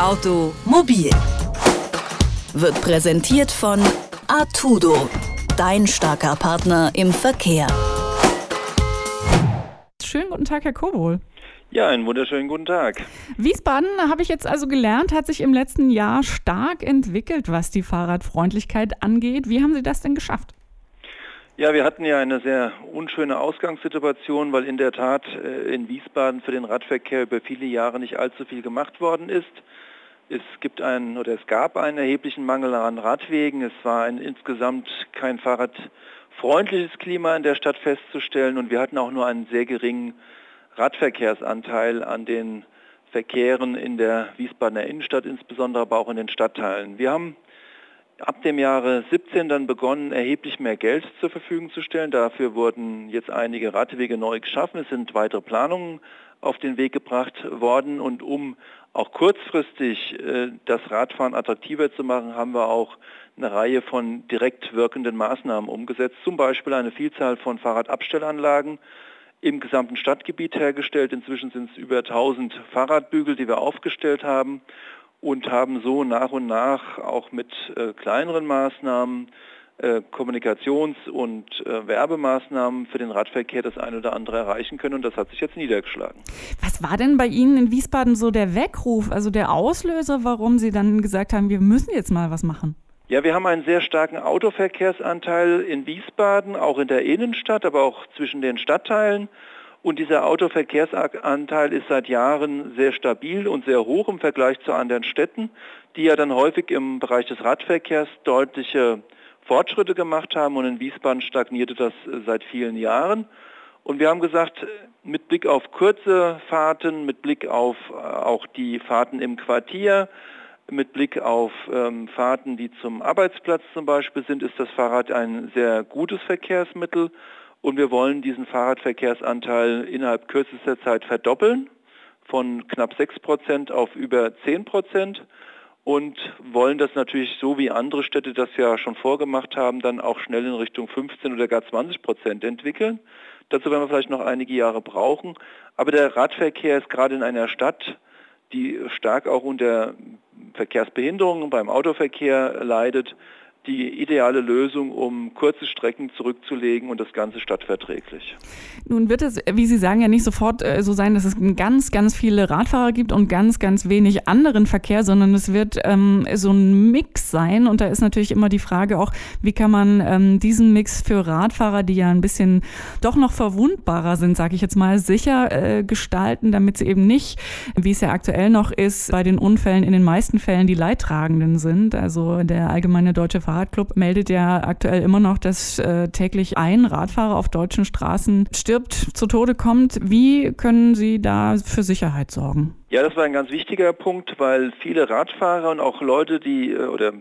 Automobil wird präsentiert von Artudo, dein starker Partner im Verkehr. Schönen guten Tag, Herr Kobohl. Ja, einen wunderschönen guten Tag. Wiesbaden, habe ich jetzt also gelernt, hat sich im letzten Jahr stark entwickelt, was die Fahrradfreundlichkeit angeht. Wie haben Sie das denn geschafft? Ja, wir hatten ja eine sehr unschöne Ausgangssituation, weil in der Tat in Wiesbaden für den Radverkehr über viele Jahre nicht allzu viel gemacht worden ist. Es gab einen erheblichen Mangel an Radwegen. Es war insgesamt kein fahrradfreundliches Klima in der Stadt festzustellen und wir hatten auch nur einen sehr geringen Radverkehrsanteil an den Verkehren in der Wiesbadener Innenstadt, insbesondere aber auch in den Stadtteilen. Wir haben ab dem Jahre 17 dann begonnen, erheblich mehr Geld zur Verfügung zu stellen. Dafür wurden jetzt einige Radwege neu geschaffen. Es sind weitere Planungen auf den Weg gebracht worden. Und um auch kurzfristig das Radfahren attraktiver zu machen, haben wir auch eine Reihe von direkt wirkenden Maßnahmen umgesetzt. Zum Beispiel eine Vielzahl von Fahrradabstellanlagen im gesamten Stadtgebiet hergestellt. Inzwischen sind es über 1000 Fahrradbügel, die wir aufgestellt haben. Und haben so nach und nach auch mit kleineren Maßnahmen, Kommunikations- und Werbemaßnahmen für den Radverkehr das eine oder andere erreichen können und das hat sich jetzt niedergeschlagen. Was war denn bei Ihnen in Wiesbaden so der Weckruf, also der Auslöser, warum Sie dann gesagt haben, wir müssen jetzt mal was machen? Ja, wir haben einen sehr starken Autoverkehrsanteil in Wiesbaden, auch in der Innenstadt, aber auch zwischen den Stadtteilen. Und dieser Autoverkehrsanteil ist seit Jahren sehr stabil und sehr hoch im Vergleich zu anderen Städten, die ja dann häufig im Bereich des Radverkehrs deutliche Fortschritte gemacht haben. Und in Wiesbaden stagnierte das seit vielen Jahren. Und wir haben gesagt, mit Blick auf kurze Fahrten, mit Blick auf auch die Fahrten im Quartier, mit Blick auf Fahrten, die zum Arbeitsplatz zum Beispiel sind, ist das Fahrrad ein sehr gutes Verkehrsmittel. Und wir wollen diesen Fahrradverkehrsanteil innerhalb kürzester Zeit verdoppeln, von knapp 6% auf über 10% und wollen das natürlich so wie andere Städte das ja schon vorgemacht haben, dann auch schnell in Richtung 15 oder gar 20% entwickeln. Dazu werden wir vielleicht noch einige Jahre brauchen. Aber der Radverkehr ist gerade in einer Stadt, die stark auch unter Verkehrsbehinderungen beim Autoverkehr leidet, die ideale Lösung, um kurze Strecken zurückzulegen und das Ganze stadtverträglich. Nun wird es, wie Sie sagen, ja nicht sofort so sein, dass es ganz, ganz viele Radfahrer gibt und ganz, ganz wenig anderen Verkehr, sondern es wird so ein Mix sein. Und da ist natürlich immer die Frage auch, wie kann man diesen Mix für Radfahrer, die ja ein bisschen doch noch verwundbarer sind, sage ich jetzt mal, sicher gestalten, damit sie eben nicht, wie es ja aktuell noch ist, bei den Unfällen in den meisten Fällen die Leidtragenden sind. Also der Allgemeine Deutsche Fahrradclub meldet ja aktuell immer noch, dass täglich ein Radfahrer auf deutschen Straßen stirbt, zu Tode kommt. Wie können Sie da für Sicherheit sorgen? Ja, das war ein ganz wichtiger Punkt, weil viele Radfahrer und auch Leute, oder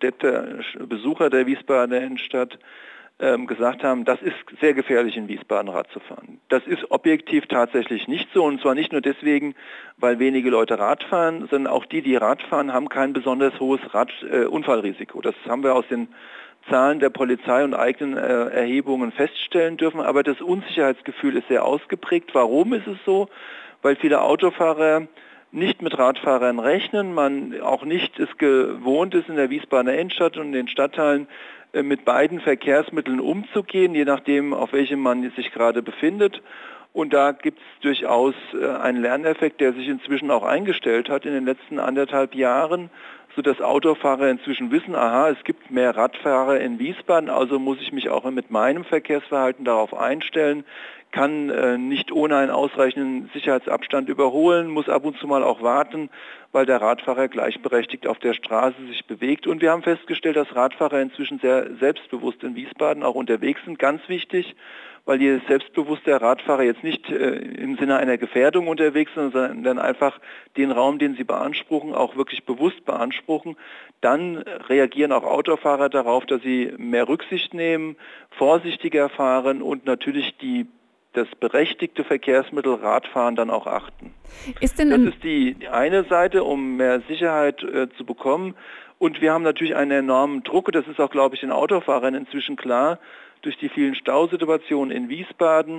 Besucher der Wiesbadener Innenstadt gesagt haben, das ist sehr gefährlich in Wiesbaden Rad zu fahren. Das ist objektiv tatsächlich nicht so und zwar nicht nur deswegen, weil wenige Leute Rad fahren, sondern auch die Rad fahren, haben kein besonders hohes Unfallrisiko. Das haben wir aus den Zahlen der Polizei und eigenen Erhebungen feststellen dürfen, aber das Unsicherheitsgefühl ist sehr ausgeprägt. Warum ist es so? Weil viele Autofahrer nicht mit Radfahrern rechnen, man auch nicht es gewohnt ist, in der Wiesbadener Innenstadt und in den Stadtteilen mit beiden Verkehrsmitteln umzugehen, je nachdem, auf welchem man sich gerade befindet. Und da gibt es durchaus einen Lerneffekt, der sich inzwischen auch eingestellt hat in den letzten 1,5 Jahren, sodass Autofahrer inzwischen wissen, aha, es gibt mehr Radfahrer in Wiesbaden, also muss ich mich auch mit meinem Verkehrsverhalten darauf einstellen, kann nicht ohne einen ausreichenden Sicherheitsabstand überholen, muss ab und zu mal auch warten, weil der Radfahrer gleichberechtigt auf der Straße sich bewegt. Und wir haben festgestellt, dass Radfahrer inzwischen sehr selbstbewusst in Wiesbaden auch unterwegs sind. Ganz wichtig, weil die selbstbewusste Radfahrer jetzt nicht im Sinne einer Gefährdung unterwegs sind, sondern einfach den Raum, den sie beanspruchen, auch wirklich bewusst beanspruchen. Dann reagieren auch Autofahrer darauf, dass sie mehr Rücksicht nehmen, vorsichtiger fahren und natürlich das berechtigte Verkehrsmittel Radfahren dann auch achten. Das ist die eine Seite, um mehr Sicherheit zu bekommen. Und wir haben natürlich einen enormen Druck, das ist auch, glaube ich, den Autofahrern inzwischen klar, durch die vielen Stausituationen in Wiesbaden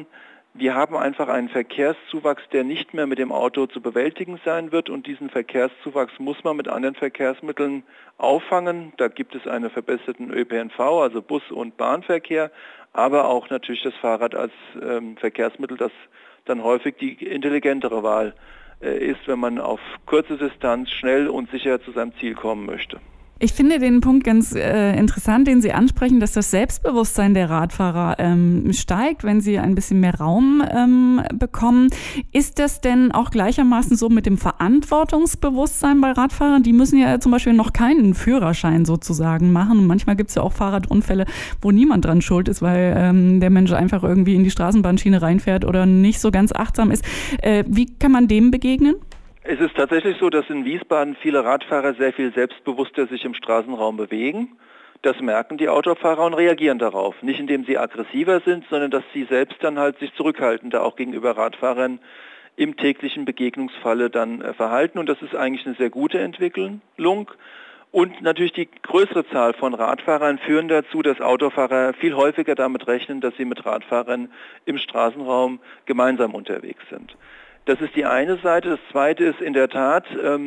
Wir haben einfach einen Verkehrszuwachs, der nicht mehr mit dem Auto zu bewältigen sein wird, und diesen Verkehrszuwachs muss man mit anderen Verkehrsmitteln auffangen. Da gibt es einen verbesserten ÖPNV, also Bus- und Bahnverkehr, aber auch natürlich das Fahrrad als Verkehrsmittel, das dann häufig die intelligentere Wahl ist, wenn man auf kurze Distanz schnell und sicher zu seinem Ziel kommen möchte. Ich finde den Punkt ganz interessant, den Sie ansprechen, dass das Selbstbewusstsein der Radfahrer steigt, wenn sie ein bisschen mehr Raum bekommen. Ist das denn auch gleichermaßen so mit dem Verantwortungsbewusstsein bei Radfahrern? Die müssen ja zum Beispiel noch keinen Führerschein sozusagen machen. Und manchmal gibt es ja auch Fahrradunfälle, wo niemand dran schuld ist, weil der Mensch einfach irgendwie in die Straßenbahnschiene reinfährt oder nicht so ganz achtsam ist. Wie kann man dem begegnen? Es ist tatsächlich so, dass in Wiesbaden viele Radfahrer sehr viel selbstbewusster sich im Straßenraum bewegen. Das merken die Autofahrer und reagieren darauf. Nicht indem sie aggressiver sind, sondern dass sie selbst dann halt sich zurückhaltender auch gegenüber Radfahrern im täglichen Begegnungsfalle dann verhalten. Und das ist eigentlich eine sehr gute Entwicklung. Und natürlich die größere Zahl von Radfahrern führen dazu, dass Autofahrer viel häufiger damit rechnen, dass sie mit Radfahrern im Straßenraum gemeinsam unterwegs sind. Das ist die eine Seite. Das zweite ist in der Tat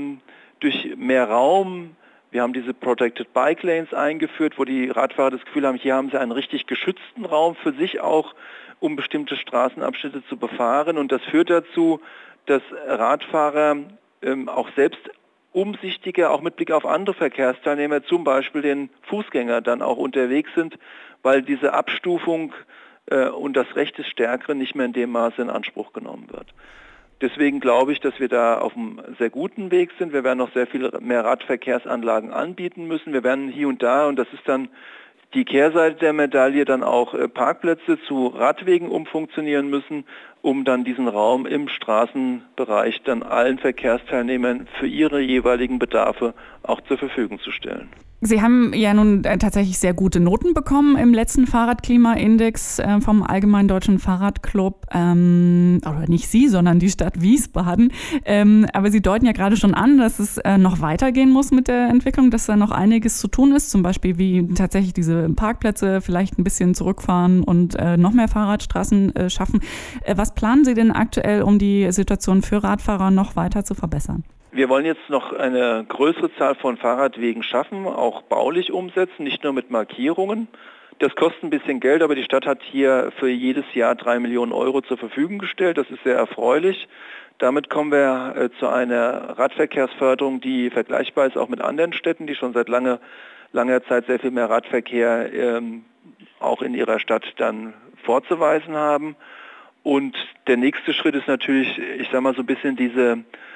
durch mehr Raum. Wir haben diese Protected Bike Lanes eingeführt, wo die Radfahrer das Gefühl haben, hier haben sie einen richtig geschützten Raum für sich auch, um bestimmte Straßenabschnitte zu befahren. Und das führt dazu, dass Radfahrer auch selbst umsichtiger, auch mit Blick auf andere Verkehrsteilnehmer, zum Beispiel den Fußgänger, dann auch unterwegs sind, weil diese Abstufung und das Recht des Stärkeren nicht mehr in dem Maße in Anspruch genommen wird. Deswegen glaube ich, dass wir da auf einem sehr guten Weg sind. Wir werden noch sehr viel mehr Radverkehrsanlagen anbieten müssen. Wir werden hier und da, und das ist dann die Kehrseite der Medaille, dann auch Parkplätze zu Radwegen umfunktionieren müssen, um dann diesen Raum im Straßenbereich dann allen Verkehrsteilnehmern für ihre jeweiligen Bedarfe auch zur Verfügung zu stellen. Sie haben ja nun tatsächlich sehr gute Noten bekommen im letzten Fahrradklimaindex vom Allgemeinen Deutschen Fahrradclub. Oder nicht Sie, sondern die Stadt Wiesbaden. Aber Sie deuten ja gerade schon an, dass es noch weitergehen muss mit der Entwicklung, dass da noch einiges zu tun ist. Zum Beispiel wie tatsächlich diese Parkplätze vielleicht ein bisschen zurückfahren und noch mehr Fahrradstraßen schaffen. Was planen Sie denn aktuell, um die Situation für Radfahrer noch weiter zu verbessern? Wir wollen jetzt noch eine größere Zahl von Fahrradwegen schaffen, auch baulich umsetzen, nicht nur mit Markierungen. Das kostet ein bisschen Geld, aber die Stadt hat hier für jedes Jahr 3 Millionen Euro zur Verfügung gestellt. Das ist sehr erfreulich. Damit kommen wir zu einer Radverkehrsförderung, die vergleichbar ist auch mit anderen Städten, die schon seit langer Zeit sehr viel mehr Radverkehr auch in ihrer Stadt dann vorzuweisen haben. Und der nächste Schritt ist natürlich, ich sage mal so ein bisschen diese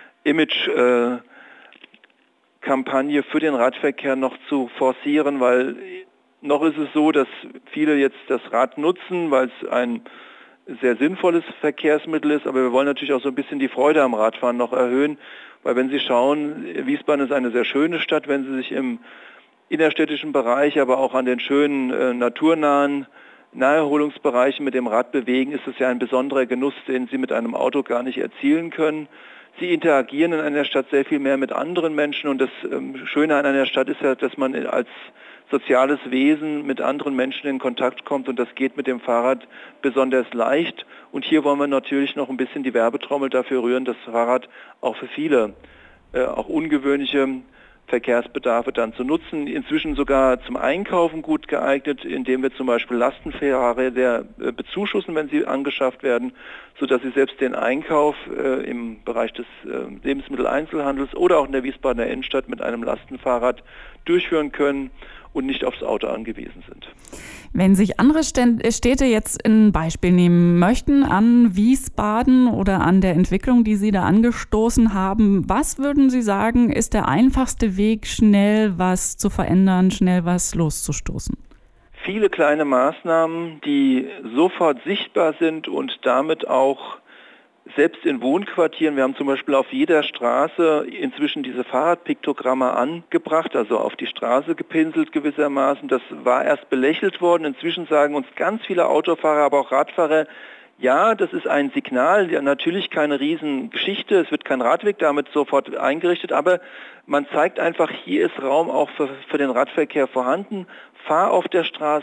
Image-Kampagne für den Radverkehr noch zu forcieren, weil noch ist es so, dass viele jetzt das Rad nutzen, weil es ein sehr sinnvolles Verkehrsmittel ist, aber wir wollen natürlich auch so ein bisschen die Freude am Radfahren noch erhöhen, weil wenn Sie schauen, Wiesbaden ist eine sehr schöne Stadt, wenn Sie sich im innerstädtischen Bereich, aber auch an den schönen naturnahen Naherholungsbereichen mit dem Rad bewegen, ist es ja ein besonderer Genuss, den Sie mit einem Auto gar nicht erzielen können. Sie interagieren in einer Stadt sehr viel mehr mit anderen Menschen, und das Schöne an einer Stadt ist ja, dass man als soziales Wesen mit anderen Menschen in Kontakt kommt, und das geht mit dem Fahrrad besonders leicht. Und hier wollen wir natürlich noch ein bisschen die Werbetrommel dafür rühren, das Fahrrad auch für viele, auch ungewöhnliche Verkehrsbedarfe dann zu nutzen, inzwischen sogar zum Einkaufen gut geeignet, indem wir zum Beispiel Lastenfahrräder bezuschussen, wenn sie angeschafft werden, sodass sie selbst den Einkauf im Bereich des Lebensmitteleinzelhandels oder auch in der Wiesbadener Innenstadt mit einem Lastenfahrrad durchführen können und nicht aufs Auto angewiesen sind. Wenn sich andere Städte jetzt ein Beispiel nehmen möchten an Wiesbaden oder an der Entwicklung, die Sie da angestoßen haben, was würden Sie sagen, ist der einfachste Weg, schnell was zu verändern, schnell was loszustoßen? Viele kleine Maßnahmen, die sofort sichtbar sind und damit auch selbst in Wohnquartieren, wir haben zum Beispiel auf jeder Straße inzwischen diese Fahrradpiktogramme angebracht, also auf die Straße gepinselt gewissermaßen. Das war erst belächelt worden. Inzwischen sagen uns ganz viele Autofahrer, aber auch Radfahrer, ja, das ist ein Signal, ja, natürlich keine Riesengeschichte, es wird kein Radweg damit sofort eingerichtet, aber man zeigt einfach, hier ist Raum auch für den Radverkehr vorhanden. Fahr auf der Straße,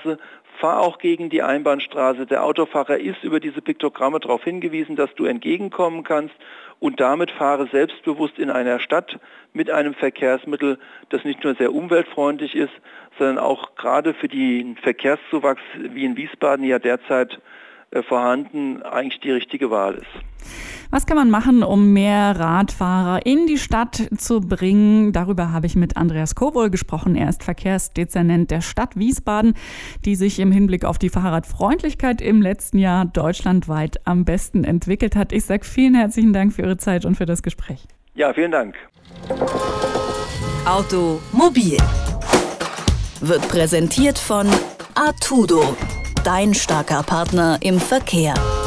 fahr auch gegen die Einbahnstraße. Der Autofahrer ist über diese Piktogramme darauf hingewiesen, dass du entgegenkommen kannst und damit fahre selbstbewusst in einer Stadt mit einem Verkehrsmittel, das nicht nur sehr umweltfreundlich ist, sondern auch gerade für den Verkehrszuwachs wie in Wiesbaden ja derzeit vorhanden, eigentlich die richtige Wahl ist. Was kann man machen, um mehr Radfahrer in die Stadt zu bringen? Darüber habe ich mit Andreas Kowohl gesprochen. Er ist Verkehrsdezernent der Stadt Wiesbaden, die sich im Hinblick auf die Fahrradfreundlichkeit im letzten Jahr deutschlandweit am besten entwickelt hat. Ich sage vielen herzlichen Dank für Ihre Zeit und für das Gespräch. Ja, vielen Dank. Automobil wird präsentiert von Artudo, dein starker Partner im Verkehr.